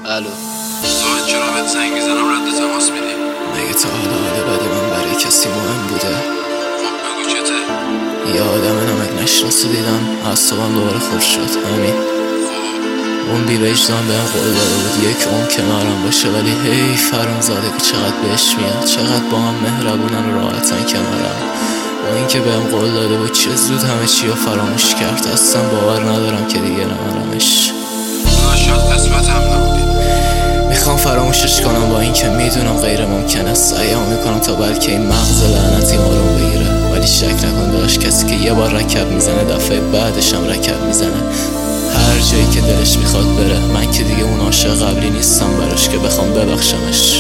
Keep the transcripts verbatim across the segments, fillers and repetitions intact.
الو ساعت چرا بهت زنگ میزنم رد تماس میدی؟ مگه تا حالا حال بد من برای کسی مهم بوده؟ خب بگو چته؟ یه آدم نمک نشناسو دیدم، اعصابم دوباره خورد شد. همین اون بی وجدان بهم قول داده بود یک عمر کنارم باشه، ولی هی فرام زاده که چقدر بهش میاد، چقدر با هم مهربونن و راحتن کنارم. با اینکه بهم قول داده بود چه زود همه چی رو فراموش کرد، اصلا باور ندارم که دیگه نمارمش. شاید قسمت هم نبودید. میخوام فراموشش کنم با اینکه میدونم غیر ممکنه. سعیم میکنم تا بلکه این مغز لعنتی آروم بگیره، ولی شک نکن داشت کسی که یه بار رکب میزنه دفعه بعدش هم رکب میزنه. هر جایی که دلش میخواد بره، من که دیگه اون عاشق قبلی نیستم براش که بخوام ببخشمش.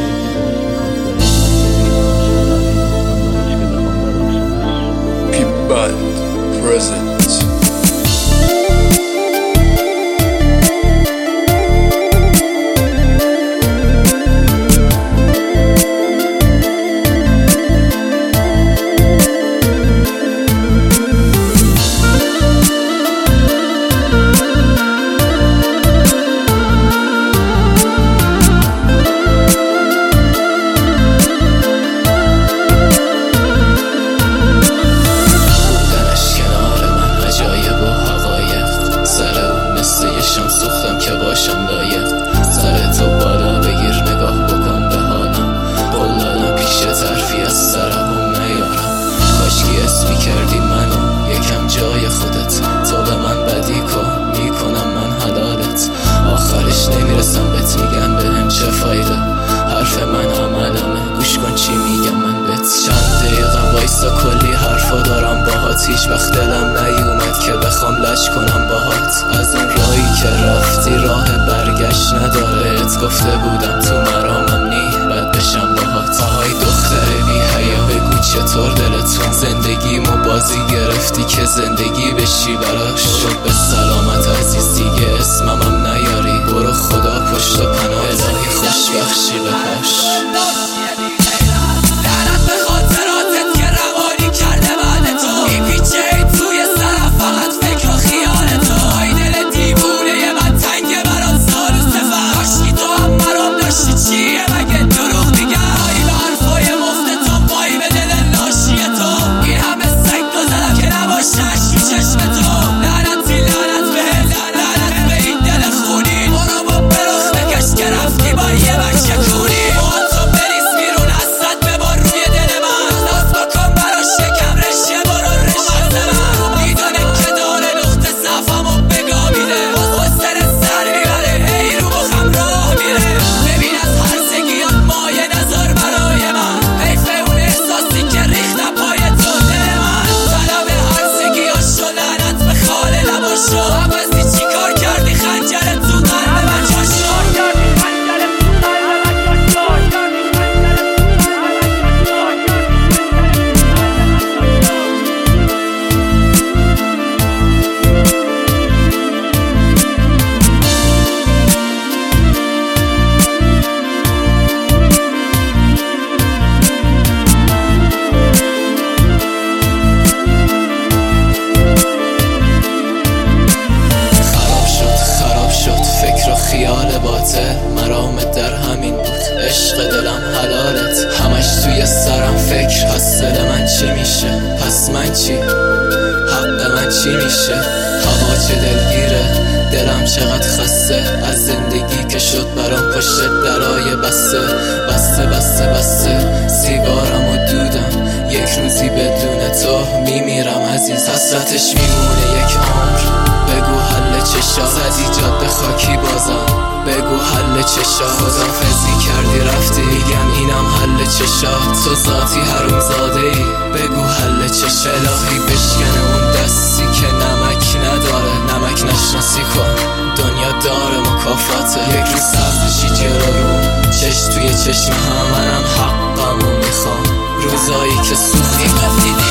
P-Band present. سوختم که باشم لایق، سر تو بالا بگیر نگاه بکن به حالم. قول دادم پیش طرفی از سرم نیارم، کاشکی اسمی کردی منو یکم جای خودت. تو به من بدی کن میکنم من حلالت، آخرش نمیرسم بهت میگم بهم چه فایده. حرف من عملمه، گوش کن چی میگم من بهت. چند دقیقه وایسا کلی حرفا دارم باهات، هیچ وقت دلم نیومد که بخوام لج کنم باهات. از اون راهی که رفتی راه برگشت نداره، ات گفته بودم تو مرامم نی بد بشم باهات. آهای دختر بی حیا بگو چطور دلتون، زندگیمو بازی گرفتی که زندگی بشی براش. برو به سلامت عزیز دیگه اسممم نیاری، برو خدا پشت و پناه الهی خوش بخشی بهش. مرامت در همین بود، عشق دلم حلالت. همش توی سرم فکر، پس دل من چی میشه؟ پس من چی؟ حق من چی میشه؟ هوا چه دلگیره، دلم چقدر خسته از زندگی که شد برام پشت درای بسته. بسته بسته بسته سیگارم و دودم، یک روزی بدون تو میمیرم عزیز. حسرتش میمونه یک عمر، بگو حل چشا زدی جاده خاکی بازم، بگو حل چشا. خدافزی کردی رفتی، میگم اینم حل چشا. تو ذاتی حروم زاده ای، بگو حل چشا. الهی بشکنه اون دستی که نمک نداره، نمک نشناسی کن دنیا داره مکافاته. یک روز سبزشی جلو رو چش توی چشم هم، منم حقمو میخوام. روزایی که سوختی گفتی